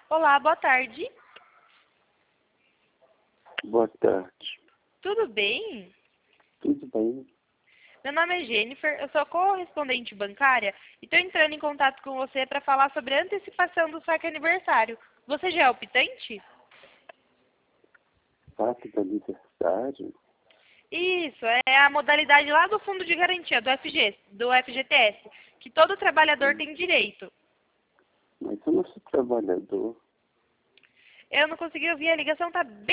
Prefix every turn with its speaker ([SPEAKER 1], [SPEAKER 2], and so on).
[SPEAKER 1] Olá, boa tarde.
[SPEAKER 2] Boa tarde.
[SPEAKER 1] Tudo bem?
[SPEAKER 2] Tudo bem?
[SPEAKER 1] Meu nome é Jennifer, eu sou correspondente bancária e estou entrando em contato com você para falar sobre a antecipação do saque aniversário. Você já é optante?
[SPEAKER 2] Saque do aniversário?
[SPEAKER 1] Isso, é a modalidade lá do Fundo de Garantia, do FGTS, que todo trabalhador tem direito.
[SPEAKER 2] Mas eu não sou trabalhador.
[SPEAKER 1] Eu não consegui ouvir, a ligação tá bem